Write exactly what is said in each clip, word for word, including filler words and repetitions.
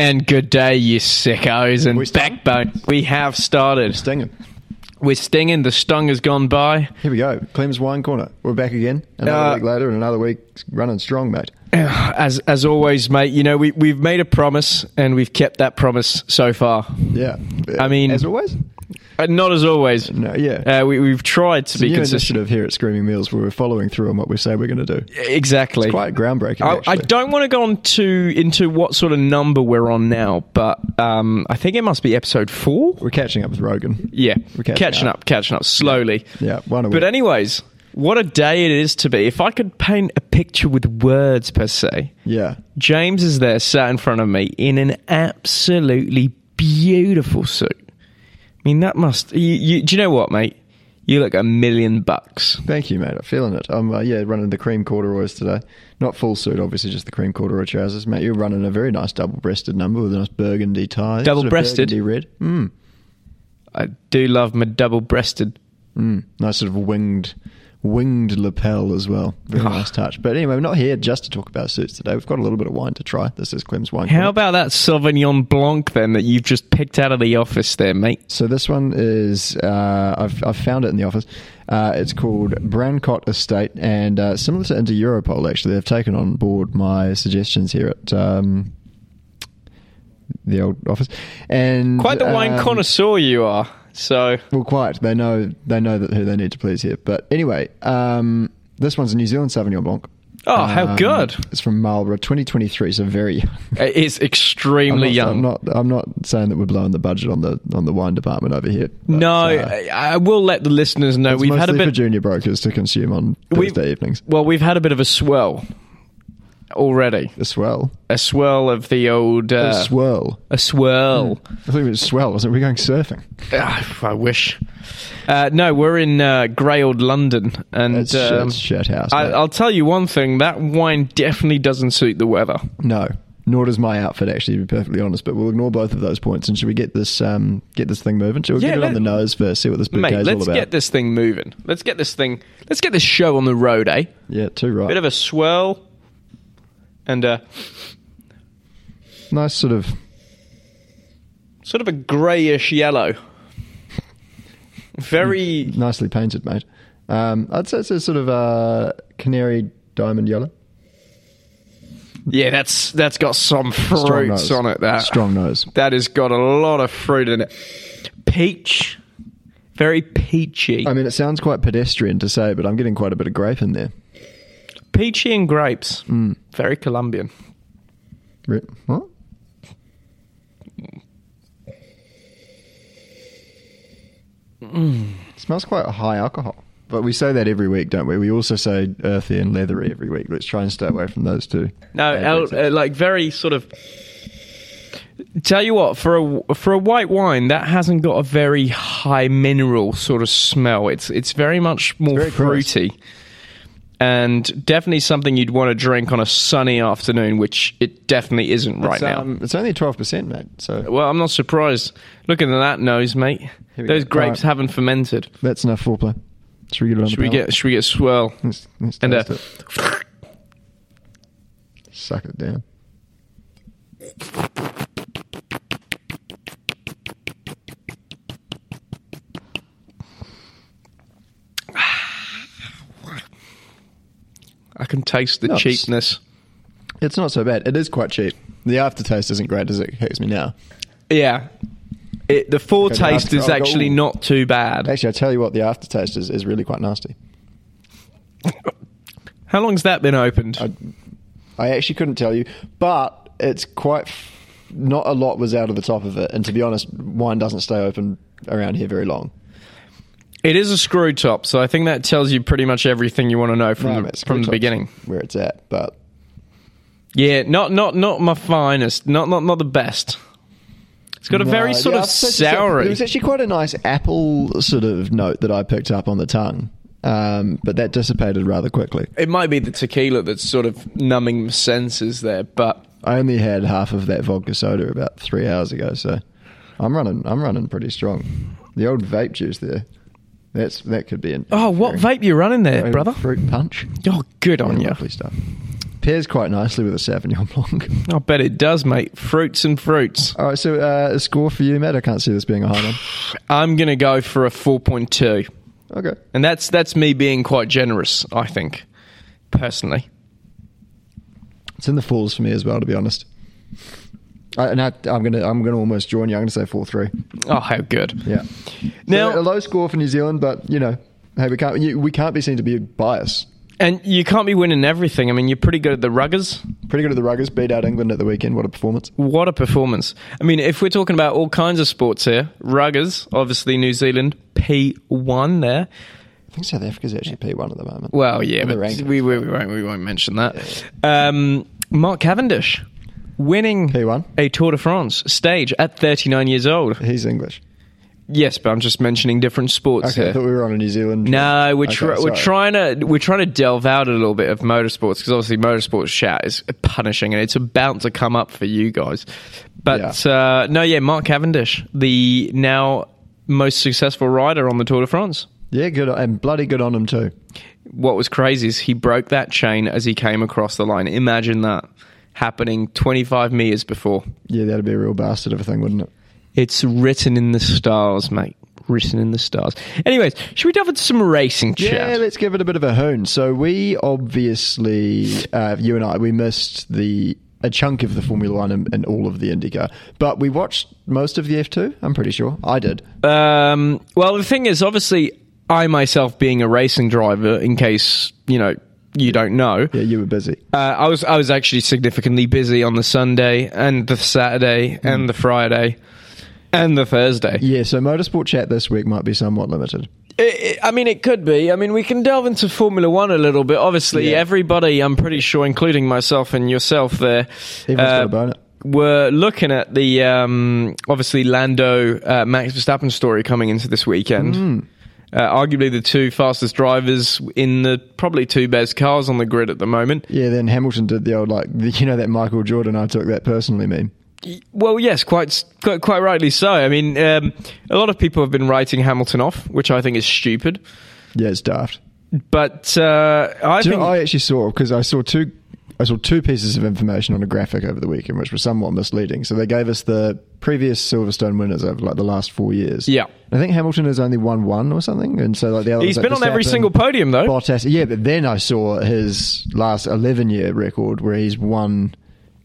And good day, you sickos and We stung? backbone. We have started. Stinging. We're stinging. The stung has gone by. Here we go. Clem's Wine Corner. We're back again. Another Uh, week later and another week running strong, mate. As as always, mate, you know, we, we've made a promise and we've kept that promise so far. Yeah. I mean- As always? Uh, not as always. No, yeah. Uh, we, we've tried to It's a be new consistent. initiative here at Screaming Meals where we're following through on what we say we're going to do. Exactly. It's quite groundbreaking, I, actually. I don't want to go on to into what sort of number we're on now, but um, I think it must be episode four. We're catching up with Rogan. Yeah, We're catching catching up. up. catching up slowly. Yeah, one a week. But anyways, what a day it is to be. If I could paint a picture with words per se, Yeah. James is there sat in front of me in an absolutely beautiful suit. I mean, that must... You, you, do you know what, mate? You look a million bucks. Thank you, mate. I'm feeling it. I'm, uh, yeah, running the cream corduroys today. Not full suit, obviously, just the cream corduroy trousers. Mate, you're running a very nice double-breasted number with a nice burgundy tie. Double-breasted? Sort of burgundy red. Mm. I do love my double-breasted. Mm. Nice sort of winged... Winged lapel as well. Very Oh. nice touch. But anyway, we're not here just to talk about suits today. We've got a little bit of wine to try. This is Clem's Wine How Corner. about that Sauvignon Blanc, then, that you've just picked out of the office there, mate? So this one is, uh, I've, I've found it in the office. Uh, it's called Brancott Estate, and uh, similar to Inter Europol, actually, they've taken on board my suggestions here at um, the old office. And Quite the wine um, connoisseur you are. So, Well, quite. They know they know that who they need to please here. But anyway, um, this one's a New Zealand Sauvignon Blanc. oh, how Um, good. It's from Marlborough, twenty twenty-three, so very young. It's I'm extremely not, young. I'm not. I'm not saying that we're blowing the budget on the on the wine department over here. but, no, uh, I, I will let the listeners know it's we've had a mostly for bit. junior brokers to consume on We've- Thursday evenings. Well, we've had a bit of a swell already. A swell. A swell of the old. Uh, a swirl. a swirl. I thought it was swell, wasn't it? We're going surfing. Ah, I wish. Uh, no, we're in uh, grey old London, and It's, um, it's shit house. I, mate. I'll tell you one thing: that wine definitely doesn't suit the weather. no, nor does my outfit, actually, to be perfectly honest. But we'll ignore both of those points. And should we get this um, get this thing moving? Should we Yeah, get it on let- the nose first? See what this bouquet Mate, is all let's about. get this thing moving. Let's get this thing. Let's get this show on the road, eh? yeah, too right. Bit of a swirl, and uh, nice sort of. sort of a greyish yellow. Very. Nicely painted, mate. Um, I'd say it's a sort of uh, canary diamond yellow. Yeah, that's that's got some Strong fruits nose. on it. That Strong nose. that has got a lot of fruit in it. Peach, very peachy. I mean, it sounds quite pedestrian to say, but I'm getting quite a bit of grape in there. Peachy and grapes. Mm. Very Colombian. Re- What? Mm. Smells quite high alcohol. But we say that every week, don't we? We also say earthy and leathery every week. Let's try and stay away from those two. No, bad el- words. uh, like very sort of. Tell you what, for a for a white wine, that hasn't got a very high mineral sort of smell. It's it's very much more very crisp. fruity, and definitely something you'd want to drink on a sunny afternoon, which it definitely isn't right it's, now. um, it's only twelve percent, mate. So Well, I'm not surprised. Looking at that nose, mate. we Those go. grapes Right. haven't fermented. that's enough foreplay. Should we get it on Should the we palate? get? Should we get swirl? Let's, let's And uh, taste it. Suck it down. I can taste the No, it's- cheapness. It's not so bad. It is quite cheap. The aftertaste isn't great as it hits me now. Yeah, it, the foretaste after- is oh, actually oh. not too bad. Actually, I tell you what, the aftertaste is, is really quite nasty. How long's that been opened? I, I actually couldn't tell you, but it's quite. F- not a lot was out of the top of it, and to be honest, wine doesn't stay open around here very long. It is a screw top, so I think that tells you pretty much everything you want to know from No, the, mate, from the screw-top's beginning. where it's at, but Yeah, not not not my finest, not not not the best. It's got a very No, sort the of aftertaste is- There soury. was actually quite a nice apple sort of note that I picked up on the tongue, um, but that dissipated rather quickly. It might be the tequila that's sort of numbing the senses there, but I only had half of that vodka soda about three hours ago, so I'm running. I'm running pretty strong. The old vape juice there. That's that could be an. oh, what vape you running there, brother? Fruit punch. Oh, good on Yeah, you. lovely stuff. Pairs quite nicely with a Sauvignon Blanc. I bet it does, mate. Fruits and fruits. All right, so uh, a score for you, Matt? I can't see this being a high one. I'm going to go for a four point two. Okay. And that's that's me being quite generous, I think, personally. It's in the fours for me as well, to be honest. I, and I, I'm gonna I'm gonna almost join you. I'm gonna say four three. Oh, how good! Yeah. Now So a low score for New Zealand, but you know, hey, we can't you, we can't be seen to be biased. And you can't be winning everything. I mean, you're pretty good at the ruggers. Pretty good at the ruggers. Beat out England at the weekend. What a performance! What a performance! I mean, if we're talking about all kinds of sports here, ruggers, obviously New Zealand P one there. I think South Africa's actually P one at the moment. Well, yeah, On the but rankings. we, we, we, won't, we won't mention that. Um, Mark Cavendish winning P one. a Tour de France stage at thirty-nine years old. He's English. Yes, but I'm just mentioning different sports Okay, here. I thought we were on a New Zealand. No, we're Okay, tr- we're sorry. trying to we're trying to delve out a little bit of motorsports because obviously motorsports chat is punishing and it's about to come up for you guys. But uh, no, yeah, Mark Cavendish, the now most successful rider on the Tour de France. Yeah, good on, and bloody good on him too. What was crazy is he broke that chain as he came across the line. Imagine that happening twenty-five meters before. Yeah, that'd be a real bastard of a thing, wouldn't it? It's written in the stars, mate. Written in the stars. Anyways, should we delve into some racing chat? Yeah, let's give it a bit of a hoon. So we obviously, uh, you and I, we missed the a chunk of the Formula One and, and all of the IndyCar, but we watched most of the F two. I'm pretty sure I did. Um, well, the thing is, obviously, I myself being a racing driver, in case you know you don't know, Yeah, you were busy. uh, I was I was actually significantly busy on the Sunday and the Saturday Mm. and the Friday and the Thursday. Yeah, so motorsport chat this week might be somewhat limited. It, it, I mean, it could be. I mean, we can delve into Formula One a little bit. Obviously, Yeah. everybody, I'm pretty sure, including myself and yourself there, Everyone's got a bone it. were looking at the, um, obviously, Lando uh, Max Verstappen story coming into this weekend. Mm. Uh, arguably the two fastest drivers in the probably two best cars on the grid at the moment. Yeah, then Hamilton did the old, like, the, you know, that Michael Jordan, I took that personally meme. Well, yes, quite quite, quite rightly so. I mean, um, a lot of people have been writing Hamilton off, which I think is stupid. Yeah, it's daft. But uh, I Do you think know what I actually saw? Because I saw two, I saw two pieces of information on a graphic over the weekend, which were somewhat misleading. So they gave us the previous Silverstone winners over like the last four years. Yeah. I think Hamilton has only won one or something, and so like the other. he's been on every single podium, though. Bottas, yeah, but then I saw his last eleven-year record where he's won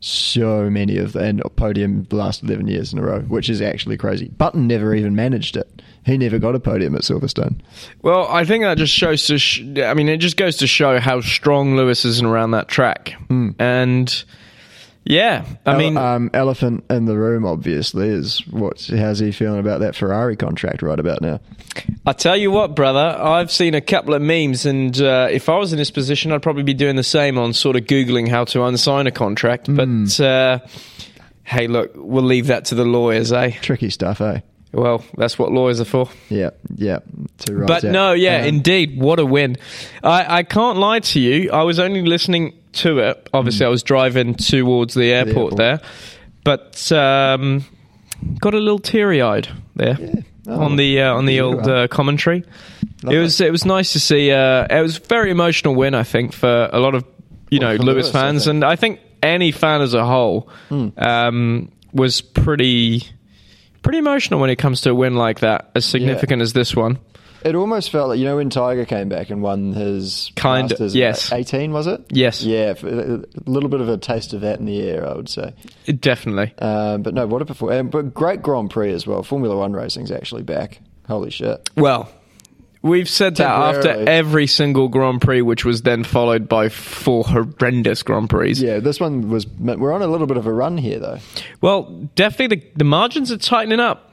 so many of the and podium the last eleven years in a row, which is actually crazy. Button never even managed it. He never got a podium at Silverstone. Well, I think that just shows to. Sh- I mean, it just goes to show how strong Lewis is around that track, Mm. and yeah, I Ele- mean, um, elephant in the room, obviously, is what's how's he feeling about that Ferrari contract right about now? I tell you what, brother, I've seen a couple of memes, and uh, if I was in this position, I'd probably be doing the same on sort of Googling how to unsign a contract. But uh, hey, look, we'll leave that to the lawyers, eh? Tricky stuff, eh? Well, that's what lawyers are for. Yeah, yeah. Two rights But out. no, yeah, Um, indeed, what a win. I, I can't lie to you. I was only listening to it. Obviously, I was driving towards the airport, airport. there. But um, got a little teary-eyed there Yeah. Oh, on the uh, on the you old are. uh, commentary. Lovely. It was it was nice to see. Uh, it was a very emotional win, I think, for a lot of you Well, know for Lewis Lewis, I fans, think. and I think any fan as a whole um, was pretty pretty emotional when it comes to a win like that, as significant as this one. It almost felt like, you know, when Tiger came back and won his Kind- Masters, yes. eighteen was it? Yes. Yeah, f- a little bit of a taste of that in the air, I would say. It definitely. Um, but no, what a performance! But great Grand Prix as well. Formula One racing's actually back. Holy shit! Well, we've said that after Temporarily. every single Grand Prix, which was then followed by four horrendous Grand Prix. Yeah, this one was. We're on a little bit of a run here, though. Well, definitely the, the margins are tightening up.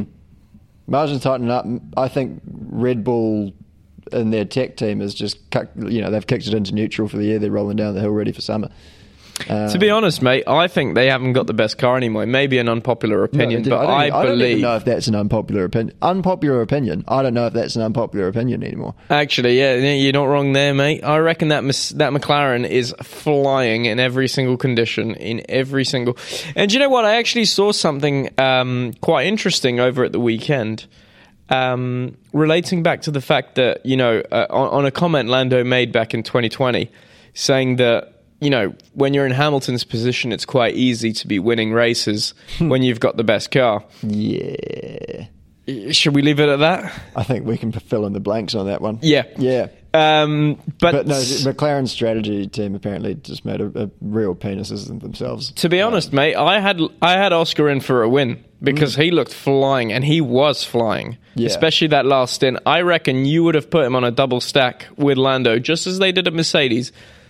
Margins tightening up. I think Red Bull and their tech team is just, cut, you know, they've kicked it into neutral for the year. They're rolling down the hill, ready for summer. Um, To be honest, mate, I think they haven't got the best car anymore. Maybe an unpopular no, opinion, dude, but don't I, even- I don't believe. even know if that's an unpopular opinion. Unpopular opinion. I don't know if that's an unpopular opinion anymore. Actually, yeah, yeah, you're not wrong there, mate. I reckon that Mis- that McLaren is flying in every single condition, in every single. And do you know what? I actually saw something um, quite interesting over at the weekend, um, relating back to the fact that you know, uh, on, on a comment Lando made back in twenty twenty, saying that you know, when you're in Hamilton's position, it's quite easy to be winning races when you've got the best car. Yeah. Should we leave it at that? I think we can fill in the blanks on that one. Yeah. Yeah. Um, but, But no, McLaren's strategy team apparently just made a, a real penises in themselves. to be honest, mate, I had I had Oscar in for a win because he looked flying, and he was flying. Yeah. Especially that last stint. I reckon you would have put him on a double stack with Lando, just as they did at Mercedes.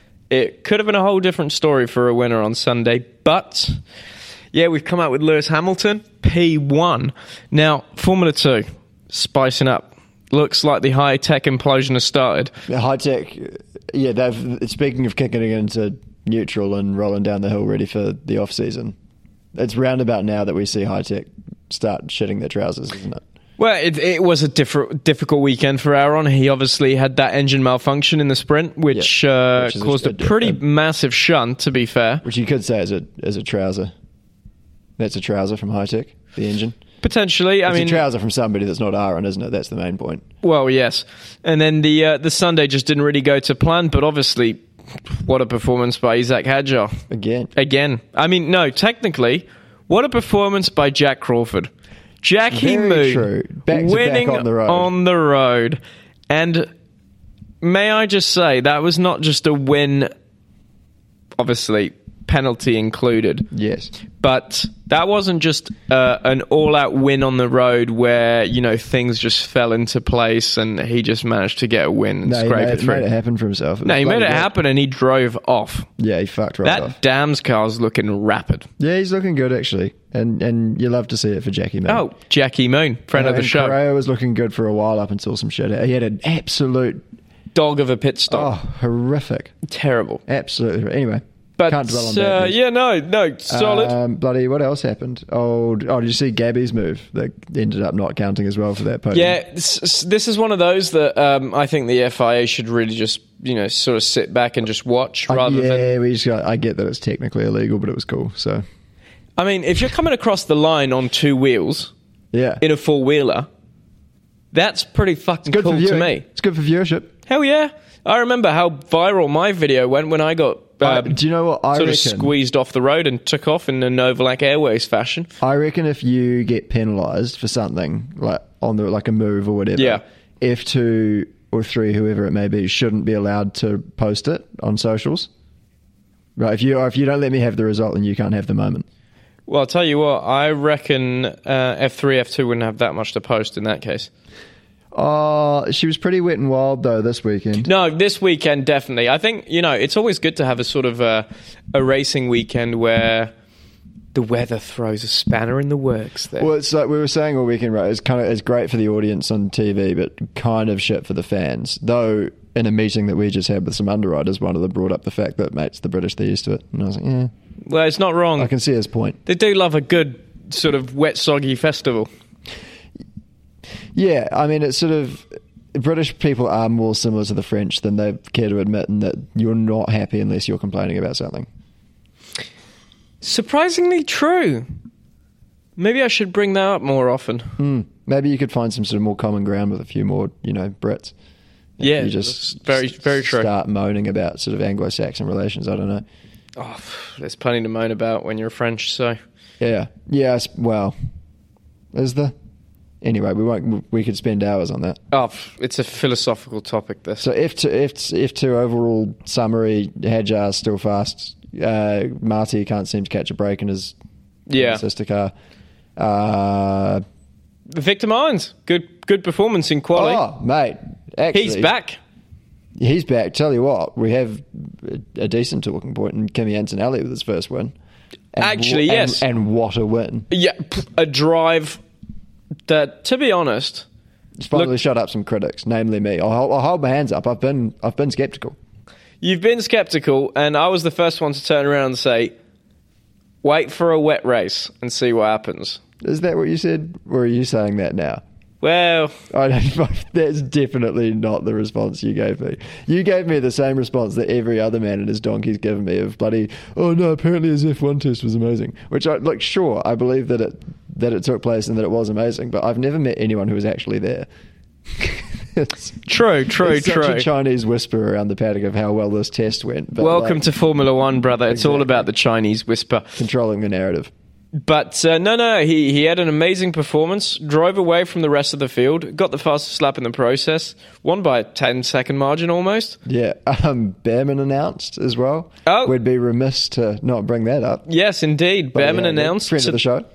It could have been a whole different story for a winner on Sunday, but yeah, we've come out with Lewis Hamilton, P one. Now, Formula two, spicing up. Looks like the high-tech implosion has started. The high tech, yeah. They've speaking of kicking it into neutral and rolling down the hill, ready for the off season. It's roundabout now that we see high tech start shitting their trousers, isn't it? Well, it, it was a diff- difficult weekend for Aaron. He obviously had that engine malfunction in the sprint, which, Yep. uh, Which is caused a- a pretty a- massive shunt, to be fair. Which you could say is a as a trouser. That's a trouser from high tech. The engine. Potentially, I It's mean, a trouser from somebody that's not Aaron, isn't it? That's the main point. well, yes. And then the uh, the Sunday just didn't really go to plan, but obviously, what a performance by Isaac Hadjar. Again. Again. I mean, no, technically, what a performance by Jack Crawford. Jackie Very Moon true. Back to back winning on the road. on the road. And may I just say, that was not just a win, obviously, penalty included. Yes. But that wasn't just uh, an all-out win on the road where, you know, things just fell into place and he just managed to get a win and No, he scrape made, it through. made it happen for himself. It no, was he made bloody it good. happen and he drove off. Yeah, he fucked right That off. Dams car's looking rapid. Yeah, he's looking good actually, and and you love to see it for Jackie Moon. Oh, Jackie Moon, friend Uh, of the and show. Correa was looking good for a while up until some shit. He had an absolute Dog of a pit oh stop. horrific, Terrible. absolutely. Anyway, But, can't dwell on that. uh, news. yeah, no, no, solid. Um, bloody, what else happened? Oh, oh, did you see Gabby's move? That ended up not counting as well for that podium. Yeah, s- s- this is one of those that um, I think the F I A should really just, you know, sort of sit back and just watch Uh, rather yeah, than... we just got, I get that it's technically illegal, but it was cool. So I mean, if you're coming across the line on two wheels yeah, in a four-wheeler, that's pretty fucking good cool for to viewing. me. It's good for viewership. Hell yeah. I remember how viral my video went when I got I- um, do you know what I sort reckon? of squeezed off the road and took off in a Novalac Airways fashion. I reckon if you get penalised for something like on the like a move or whatever, Yeah. F two or three, whoever it may be, shouldn't be allowed to post it on socials. Right? If you if you don't let me have the result, then you can't have the moment. Well, I'll tell you what, I reckon uh, F three, F two wouldn't have that much to post in that case. Oh, she was pretty wet and wild though this weekend. No, this weekend, definitely. I think, you know, it's always good to have a sort of a, a racing weekend where the weather throws a spanner in the works there. Well, it's like we were saying all weekend, right? It's kind of it's great for the audience on T V, but kind of shit for the fans. Though in a meeting that we just had with some underwriters, one of them brought up the fact that mates, the British, they're used to it, and I was like, yeah, Well, it's not wrong. I can see his point. They do love a good sort of wet, soggy festival. Yeah, I mean, it's sort of British people are more similar to the French than they care to admit, and that you're not happy unless you're complaining about something. Surprisingly true. Maybe I should bring that up more often. Hmm. Maybe you could find some sort of more common ground with a few more, you know, Brits. If Yeah, you just that's very, very true. Start moaning about sort of Anglo-Saxon relations. I don't know. Oh, there's plenty to moan about when you're French, so... Yeah, yeah. it's- Well, is there? Anyway, we won't. We could spend hours on that. Oh, it's a philosophical topic, this. So F two, F, F two overall summary: Hadjar still fast. Uh, Marty can't seem to catch a break in his, Yeah. his sister car. Uh, Victor Mines, good good performance in quali. oh, mate, actually, He's back. He's back. Tell you what, we have a, a decent talking point in Kimi Antonelli with his first win. And Actually, wh- and- yes. and what a win! Yeah, p- a drive that, to be honest, It's finally Look- shut up some critics, namely me. I'll, hold- I'll hold my hands up. I've been I've been skeptical. you've been sceptical, and I was the first one to turn around and say, wait for a wet race and see what happens. Is that what you said, or are you saying that now? Well, I don't, that's definitely not the response you gave me. You gave me the same response that every other man and his donkey's given me of bloody, oh no, apparently his F one test was amazing. Which, I like, sure, I believe that it that it took place and that it was amazing, but I've never met anyone who was actually there. it's, True, true, it's true. such a Chinese whisper around the paddock of how well this test went. But Welcome like, to Formula One, brother. It's all Exactly. about the Chinese whisper. controlling the narrative. But uh, no, no, he, he had an amazing performance, drove away from the rest of the field, got the fastest lap in the process, won by a ten second margin almost. Yeah, um, Behrman announced as well. Oh. We'd be remiss to not bring that up. Yes, indeed. But, Behrman yeah, announced friend of the show.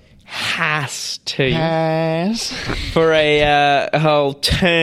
has to Yes. for a uh, whole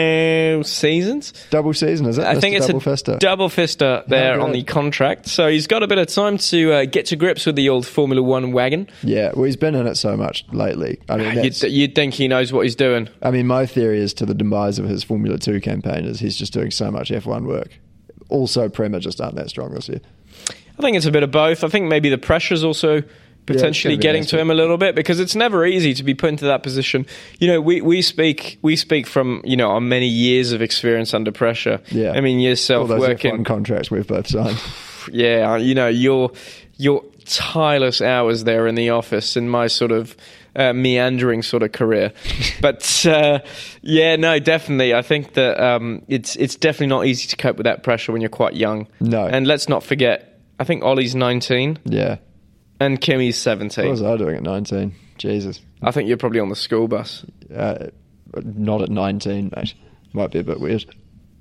two seasons. Double season, is it? I think it's Mister Double a Fister. double fister there good. on the contract. So he's got a bit of time to uh, get to grips with the old Formula One wagon. Yeah, well, he's been in it so much lately. I mean, You'd, that's, you'd think he knows what he's doing. I mean, my theory is to the demise of his Formula Two campaign is he's just doing so much F one work. Also, Prema just aren't that strong this year. I think it's a bit of both. I think maybe the pressure's also potentially gonna be getting nice, to him a little bit, because it's never easy to be put into that position. You know, we, we speak we speak from, you know, our many years of experience under pressure. Yeah. I mean, All yourself those F working. one contracts we've both signed. Yeah, you know, your your tireless hours there in the office in my sort of uh, meandering sort of career. But uh, yeah, no, definitely. I think that um, it's it's definitely not easy to cope with that pressure when you're quite young. No. And let's not forget, I think Ollie's nineteen Yeah. and Kimmy's What seventeen. was I doing at nineteen? Jesus. I think you're probably on the school bus. Uh, not at nineteen, mate. Might be a bit weird.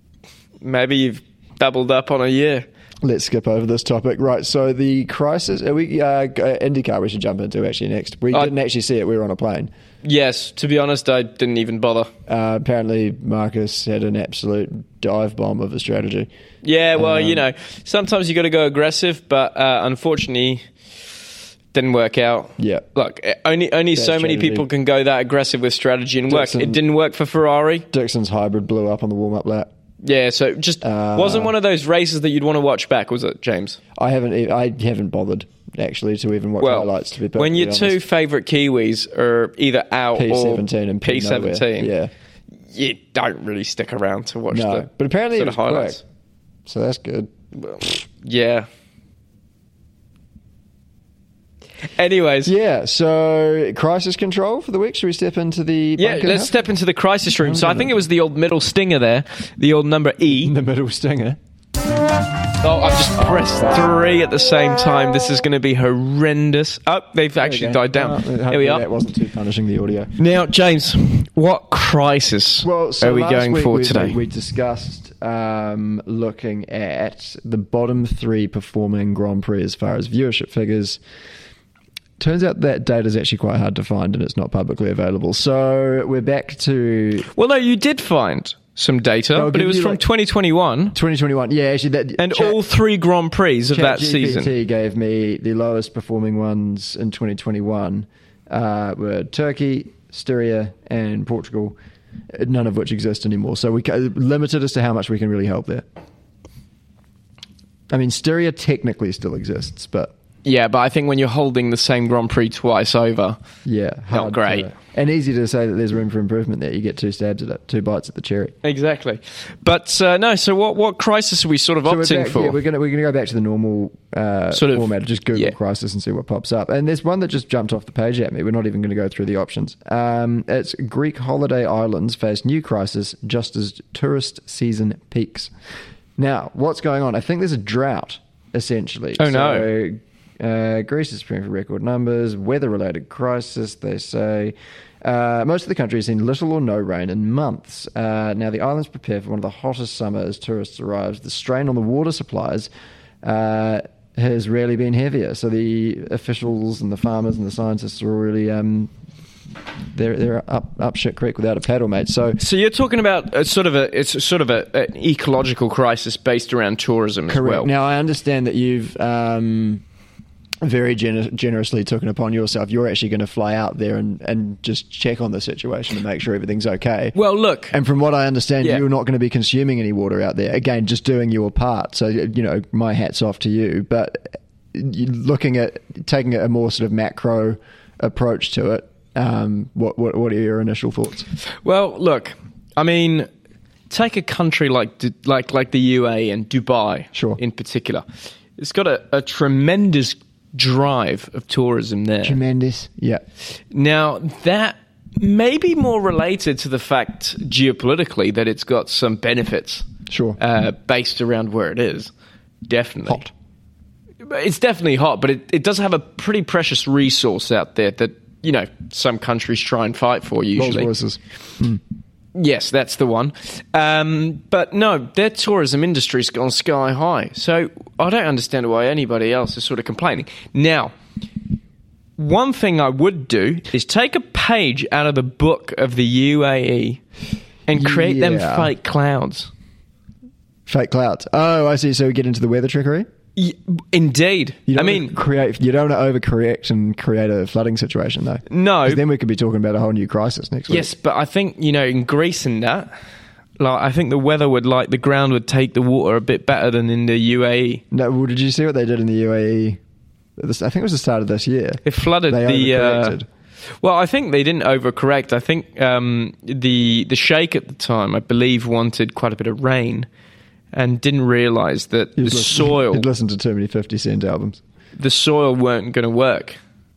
Maybe you've doubled up on a year. Let's skip over this topic. Right, so the crisis, are we, uh, IndyCar we should jump into actually next. We I- didn't actually see it, we were on a plane. Yes, to be honest, I didn't even bother. Uh, apparently Marcus had an absolute dive bomb of a strategy. Yeah, well, Um, you know, sometimes you got to go aggressive, but uh, unfortunately, didn't work out. Yeah. Look, eh, only only Bad so many strategy. people can go that aggressive with strategy and work. Dixon- It didn't work for Ferrari. Dixon's hybrid blew up on the warm-up lap. Yeah, so it just Uh, wasn't one of those races that you'd want to watch back, was it, James? I haven't e- I haven't bothered actually to even watch Well, highlights to be when perfectly your two honest. favourite Kiwis are either out P or seventeen and P P seventeen, Yeah. you don't really stick around to watch No, the but apparently it sort was of highlights. quick. So that's good. Well, yeah. Anyways, Yeah, so crisis control for the week. Should we step into the yeah, bunker let's now? step into the crisis room. So I no, think no. it was the old middle stinger there, the old number E. the middle stinger. Oh, I've just pressed three at the same time. This is going to be horrendous. Oh, they've actually died down. Oh, Here we hopefully are. That wasn't too punishing the audio. Now, James, what crisis Well, so are we last going week for we, today? We discussed um, looking at the bottom three performing Grand Prix as far as viewership figures. Turns out that data is actually quite hard to find and it's not publicly available. So we're back to Well, no, you did find some data, I'll but it give was you, from like- twenty twenty-one, twenty twenty-one. Yeah, actually, that and Chat- all three Grand Prix of that season. ChatGPT gave me the lowest performing ones in twenty twenty-one uh, were Turkey, Styria, and Portugal. None of which exist anymore. So we ca- limited as to how much we can really help there. I mean, Styria technically still exists, but Yeah, but I think when you're holding the same Grand Prix twice over, yeah, hard great. to- and easy to say that there's room for improvement there. You get two stabs at it, two bites at the cherry. exactly. But uh, no, so what what crisis are we sort of So we're opting back- for? Yeah, we're gonna we're gonna go back to the normal uh, Sort of- format. Just Google yeah. crisis and see what pops up. And there's one that just jumped off the page at me. We're not even going to go through the options. Um, it's Greek holiday islands face new crisis just as tourist season peaks. Now, what's going on? I think there's a drought essentially. Oh, no. So, uh, Greece is preparing for record numbers. Weather-related crisis, they say. Uh, most of the country has seen little or no rain in months. Uh, now, the islands prepare for one of the hottest summers as tourists arrive. The strain on the water supplies uh, has rarely been heavier. So the officials and the farmers and the scientists are really um, they're they're up up shit creek without a paddle, mate. So So you're talking about a sort of a it's sort of a, an ecological crisis based around tourism as correct. well. Now I understand that you've um, very gener- generously taken upon yourself. You're actually going to fly out there and, and just check on the situation and make sure everything's okay. Well, look, And from what I understand, Yeah. you're not going to be consuming any water out there. Again, just doing your part. So, you know, my hat's off to you. But you- looking at taking a more sort of macro approach to it, um, what, what what are your initial thoughts? well, look. I mean, take a country like Du- like like the U A E and Dubai, Sure. in particular. It's got a, a tremendous drive of tourism there. Tremendous. Yeah. Now that maybe more related to the fact geopolitically that it's got some benefits. Sure. Uh, based around where it is. Definitely. Hot. It's definitely hot, but it, it does have a pretty precious resource out there that, you know, some countries try and fight for usually. Rolls Royces. Mm. Yes, that's the one. Um, but no, their tourism industry's gone sky high. So I don't understand why anybody else is sort of complaining. Now, one thing I would do is take a page out of the book of the U A E and create Yeah. them fake clouds. Fake clouds. Oh, I see. So we get into the weather trickery? Y- Indeed. You I don't mean, wanna create. You don't want to overcorrect and create a flooding situation, though. no. 'Cause then we could be talking about a whole new crisis next week. Yes, but I think, you know, in Greece and that, like, I think the weather would, like, the ground would take the water a bit better than in the U A E. No. Well, did you see what they did in the U A E? This, I think it was the start of this year. It flooded They the. Uh, overcorrected. well, I think they didn't overcorrect. I think um, the the sheikh at the time, I believe, wanted quite a bit of rain, and didn't realise that the You'd listen- soil, You'd listened to too many fifty Cent albums. the soil weren't going to work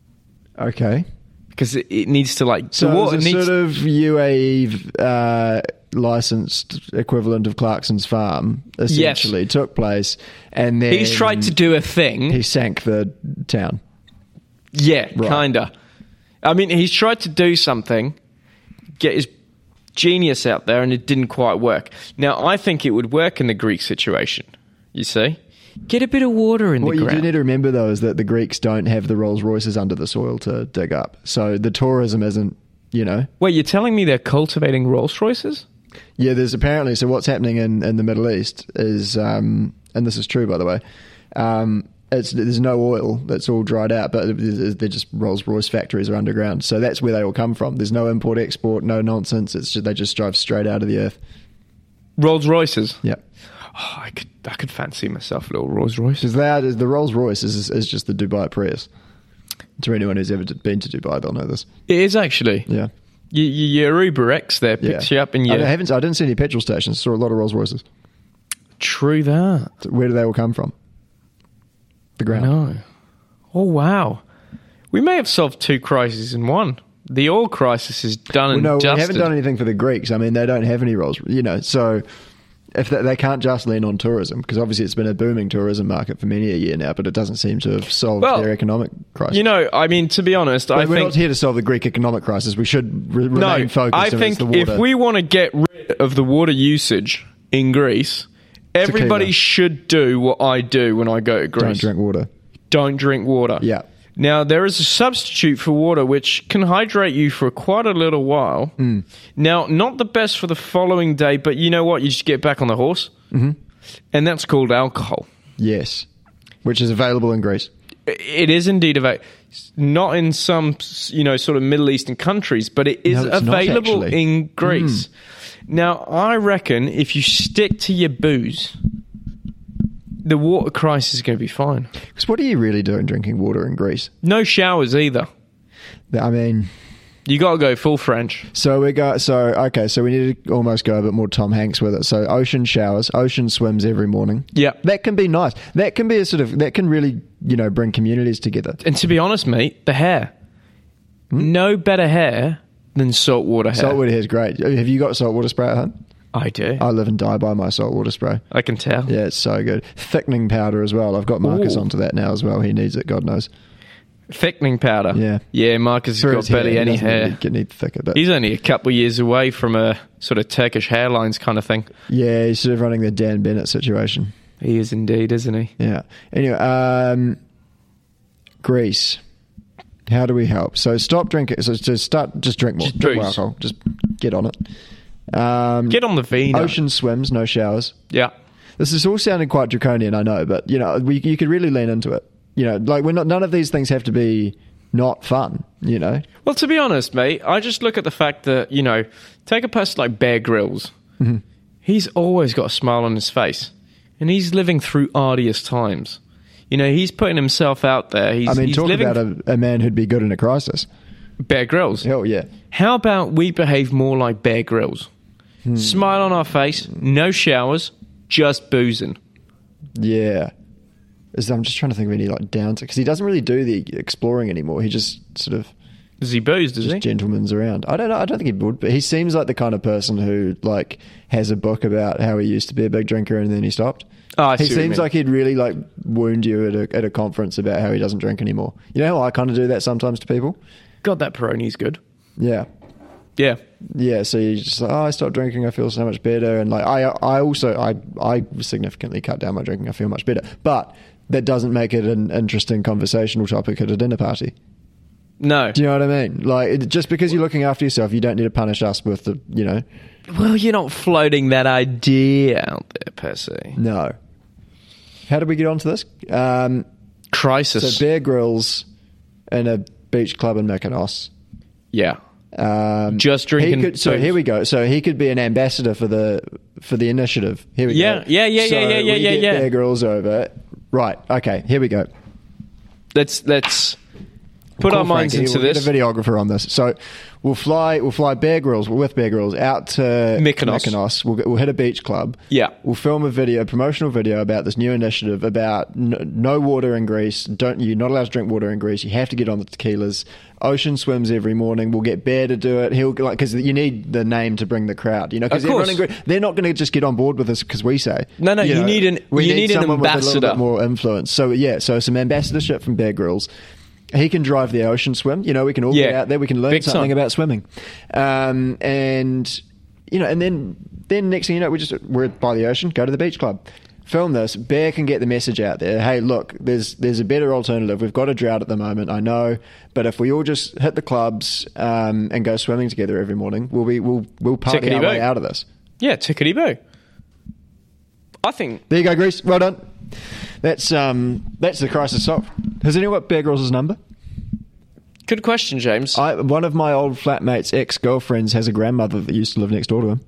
Okay. because it, it needs to like So the water it was a needs. sort of U A E uh, licensed equivalent of Clarkson's Farm, essentially, took place. And then He's tried to do a thing. He sank the town. Yeah, Right. kinda. I mean, he's tried to do something, get his genius out there, and it didn't quite work. Now, I think it would work in the Greek situation. You see, get a bit of water in What the you do ground. need to remember, though, is that the Greeks don't have the Rolls Royces under the soil to dig up. So the tourism isn't, you know. Wait, you're telling me they're cultivating Rolls Royces? Yeah, there's apparently, so what's happening in, in the Middle East is, um, and this is true, by the way, um, it's, there's no oil, that's all dried out, but they're just Rolls Royce factories are underground. So that's where they all come from. There's no import, export, no nonsense. It's just, they just drive straight out of the earth. Rolls Royces. Yep. Oh, I could, I could fancy myself a little Rolls Royce. Because they are, the Rolls Royce is, is just the Dubai Prius. To anyone who's ever been to Dubai, they'll know this. It is actually. Yeah. You, you, your Uber X there picks yeah. you up, and I, you. haven't, I didn't see any petrol stations. Saw a lot of Rolls Royces. True that. Where do they all come from? The ground. No. Oh wow. We may have solved two crises in one. The oil crisis is done Well, and no, dusted. we haven't done anything for the Greeks. I mean, they don't have any Rolls, you know, so if they, they can't just lean on tourism, because obviously it's been a booming tourism market for many a year now, but it doesn't seem to have solved Well, their economic crisis. You know, I mean, to be honest, But I we're think not here to solve the Greek economic crisis. We should re- no. remain focused I on think the water. if we want to get rid of the water usage in Greece, everybody Tequila. should do what I do when I go to Greece. Don't drink water. Don't drink water. Yeah. Now, there is a substitute for water which can hydrate you for quite a little while. Mm. Now, not the best for the following day, but you know what? You just get back on the horse. Mm-hmm. And that's called alcohol. Yes. Which is available in Greece. It is indeed available. Not in some, you know, sort of Middle Eastern countries, but it is No, it's not, available actually. in Greece. Now, I reckon if you stick to your booze, the water crisis is going to be fine. Because what are you really doing drinking water in Greece? No showers either. I mean, You got to go full French. so we got, so, okay, so we need to almost go a bit more Tom Hanks with it. So ocean showers, ocean swims every morning. Yeah. That can be nice. That can be a sort of, that can really, you know, bring communities together. And to be honest, mate, the hair. No better hair than saltwater hair. Saltwater hair is great. Have you got saltwater spray at home? I do. I live and die by my saltwater spray. I can tell. Yeah, it's so good. Thickening powder as well. I've got Marcus Ooh. onto that now as well. He needs it, God knows. Thickening powder. Yeah. Yeah, Marcus has For got his hair, barely he any doesn't hair. really get need thicker, but He's only a couple of years away from a sort of Turkish hairlines kind of thing. yeah, he's sort of running the Dan Bennett situation. He is indeed, isn't he? Yeah. Anyway, um, Greece. How do we help? So stop drinking. So to start, just drink more. Just drink more booze. alcohol. Just get on it. Um, Get on the vino. ocean swims, no showers. Yeah. This is all sounding quite draconian, I know, but you know, we, you could really lean into it. You know, like we're not. None of these things have to be not fun. You know. Well, to be honest, mate, I just look at the fact that, you know, take a person like Bear Grylls. Mm-hmm. He's always got a smile on his face. And he's living through arduous times. You know, he's putting himself out there. He's, I mean, he's talk living about a, a man who'd be good in a crisis. Bear Grylls. Hell yeah. How about we behave more like Bear Grylls? Hmm. Smile on our face, no showers, just boozing. Yeah. Is- I'm just trying to think of any like downs because he doesn't really do the exploring anymore. He just sort of Does he booze, does just he? gentlemen's around. I don't know. I don't think he would, but he seems like the kind of person who like has a book about how he used to be a big drinker and then he stopped. Oh, I he see what you seems mean. like he'd really like wound you at a, at a conference about how he doesn't drink anymore. You know how I kind of do that sometimes to people? God, that Peroni's good. Yeah. Yeah. Yeah, so you just like, oh, I stopped drinking, I feel so much better, and like I, I also, I, I significantly cut down my drinking, I feel much better, but that doesn't make it an interesting conversational topic at a dinner party. No. Do you know what I mean? Like, it, just because you're looking after yourself, you don't need to punish us with the, you know. Well, you're not floating that idea out there, per se. No. How did we get onto this? Um, Crisis. so Bear Grylls in a beach club in Mykonos. Yeah. Um, Just drinking he could, so booze. here we go. So he could be an ambassador for the for the initiative. Here we Yeah, go. yeah, yeah, so yeah, yeah, yeah, we yeah, get yeah. Bear Grylls over. Right. Okay. Here we go. Let's let's put Call our minds Frankie, into we'll this. Get a videographer on this. So we'll fly. We'll fly Bear Grylls. We're with Bear Grylls out to Mykonos. Mykonos. We'll, we'll hit a beach club. Yeah. We'll film a video, promotional video about this new initiative about no, no water in Greece. Don't you're not allowed to drink water in Greece. You have to get on the tequilas. Ocean swims every morning. We'll get Bear to do it. He'll like because you need the name to bring the crowd. You know, because Of course. everyone in Greece, they're not going to just get on board with this because we say No, no, you need an- we you need an someone with a little ambassador. bit more influence. So yeah, so some ambassadorship from Bear Grylls. He can drive the ocean swim. You know, we can all get Yeah. out there. We can learn Big something time. about swimming. Um, and you know, and then then next thing you know, we just we're by the ocean. Go to the beach club. Film this. Bear can get the message out there. Hey, look, there's there's a better alternative. We've got a drought at the moment, I know, but if we all just hit the clubs um, and go swimming together every morning, we'll be we'll we'll party our Tickety-boo. way out of this. Yeah, tickety boo. I think There you go, Greece. Well done. That's um that's the crisis solved. Has anyone got Bear Grylls' number? good question, James. I, one of my old flatmates' ex-girlfriends has a grandmother that used to live next door to him.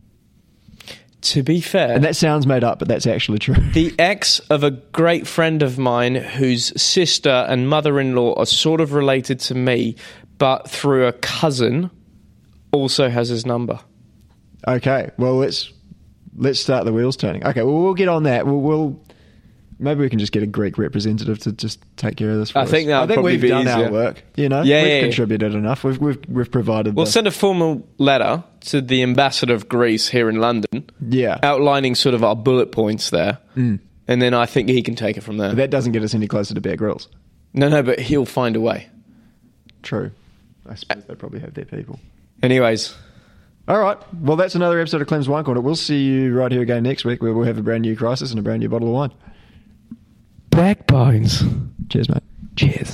to be fair, And that sounds made up, but that's actually true. the ex of a great friend of mine whose sister and mother-in-law are sort of related to me, but through a cousin, also has his number. Okay, well, let's let's start the wheels turning. Okay, well, we'll get on that. We'll, we'll maybe we can just get a Greek representative to just take care of this for I us. think that I would think probably we've be done easier. our work, you know? Yeah, we've yeah, yeah. contributed enough. We've, we've, we've provided We'll the, send a formal letter to the ambassador of Greece here in London, Yeah. outlining sort of our bullet points there, Mm. and then I think he can take it from there. But that doesn't get us any closer to Bear Grylls. No, no, but he'll find a way. True. I suppose they probably have their people. Anyways, All right. Well, that's another episode of Clem's Wine Corner. We'll see you right here again next week where we'll have a brand new crisis and a brand new bottle of wine. backbones. Cheers, mate. Cheers.